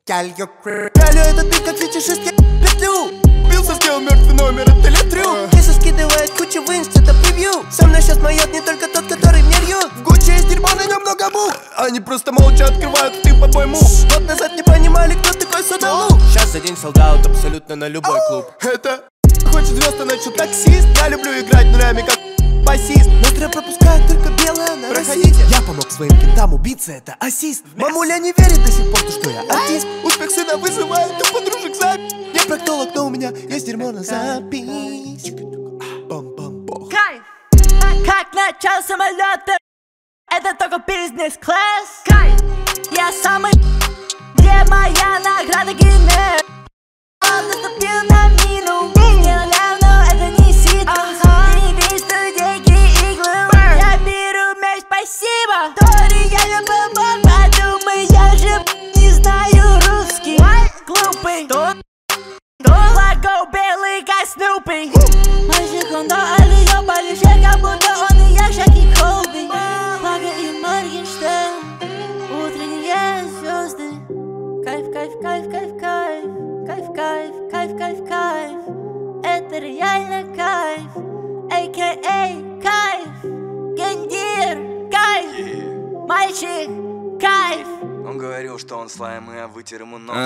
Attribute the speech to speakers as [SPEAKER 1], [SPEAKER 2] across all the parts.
[SPEAKER 1] Пялю этот бит как фетишист, я петлю. Бился, сделал мертвый номер, это летрю. Киса скидывает кучу в инст, это превью. Со мной сейчас моет не только тот, который мне льет. В Гуччи есть дерьмо, на нем много мух. Они просто молча открывают ты по-моему. Год назад не понимали, кто такой Содолу. Сейчас за день солдат абсолютно на любой клуб. Это хочет звезд, а ночью таксист. Я люблю играть нулями, как басист. Настрой пропускает только белое на Проходите. Я помог своим кентам убиться, это ассист. Мамуля не верит до сих пор, что я артист. Успех сына вызывает у подружек запись. Я проктолог, но у меня есть дерьмо на запись.
[SPEAKER 2] Кайф, как начал самолета. Это только бизнес-класс. Кайф, я самый, где моя награда Гиннес. Он наступил на мину. Сделал, но это не сито. Ты не видишь, что деньги иглы. Я беру мяч, спасибо. Тори, я любил бог, подумай, я же не знаю русский. Глупый. Флаго белый, как Снупи. Мальчик, он дали, ёбали, как будто он и я, Шаки Колби. Флага и Моргенштерн. Утренние звезды. Кайф, кайф, кайф, кайф, кайф. Кайф, кайф, кайф, кайф, кайф. Это реально кайф. А.К.А. кайф. Гендир, кайф. Мальчик, кайф.
[SPEAKER 3] Он говорил, что он слайм, и я вытер ему нос.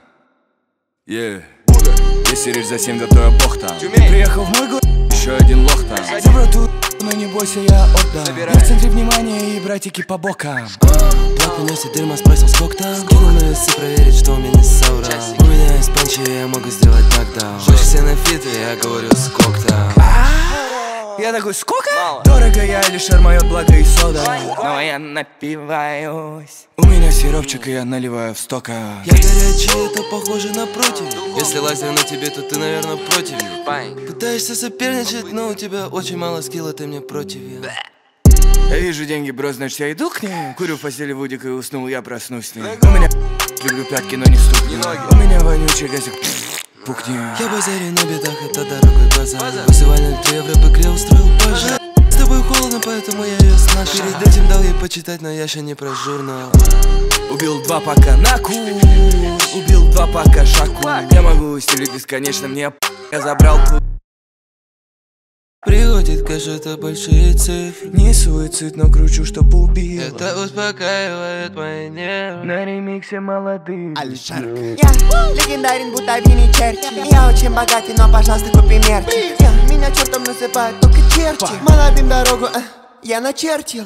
[SPEAKER 4] Если речь за 7, да то я бог там. Ты приехал в мой город, еще один лох там. Забрал ту, но не бойся, я отдам. Я в центре внимания и братики по бокам.
[SPEAKER 5] Плак приносит дерьмо, спросил сколько там. Кинул на весы проверить, что у меня соврал. У меня есть панчи, я могу сделать нокдаун. Хочешь на фиты, я говорю сколько там.
[SPEAKER 4] Я такой, сколько? Мало. Дорого я лишь моет благо и сода. Но я напиваюсь. У меня сиропчик, и я наливаю в стока.
[SPEAKER 5] Я горячий, это похоже на против. Если лазер на тебе, то ты, наверное, против. Пытаешься соперничать, но у тебя очень мало скилла, ты мне против.
[SPEAKER 4] Я вижу деньги, бро, значит я иду к ней. Курю в постели Вудик и уснул, я проснусь с ней. У меня люблю пятки, но не ступни. У меня вонючий газик. Пукни.
[SPEAKER 5] Я базарю на бедах, это дорогой базар. Вызывали 3 евро в игре, устроил пожар. С тобой холодно, поэтому я ее знак. Перед этим дал ей почитать, но я еще не про журнал.
[SPEAKER 4] Убил 2 пака на ку. Убил 2 пака шаку. Я могу стелить бесконечно, мне я забрал ку.
[SPEAKER 5] Приходит кэш, это большие цифры.
[SPEAKER 4] Не суицид, но кручу, чтоб убил.
[SPEAKER 5] Это успокаивает мои нервы.
[SPEAKER 4] На ремиксе молодых.
[SPEAKER 1] Алишар. Я легендарен, будто Винни Черчилль. Я очень богатый, но, пожалуйста, купи мерчи. Меня чертом называют только черти. Мы набим дорогу, я начертил.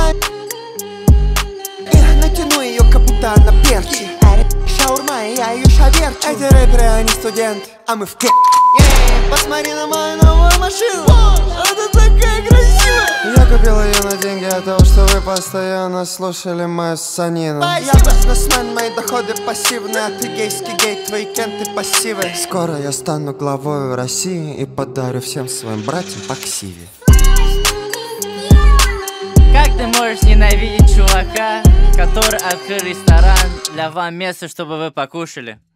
[SPEAKER 1] Я натяну ее, как будто она перчи. Шаурма, я ее шаверчу. Эти рэперы, они студенты, а мы в к. Посмотри на мою новую машину. Она такая красивая.
[SPEAKER 6] Я купил ее на деньги от того, что вы постоянно слушали мою санину.
[SPEAKER 1] Я бизнесмен, мои доходы пассивные. А ты гейский гей, твои кенты пассивы.
[SPEAKER 6] Скоро я стану главой России и подарю всем своим братьям по ксиве.
[SPEAKER 2] Как ты можешь ненавидеть чувака, который открыл ресторан для вам место, чтобы вы покушали?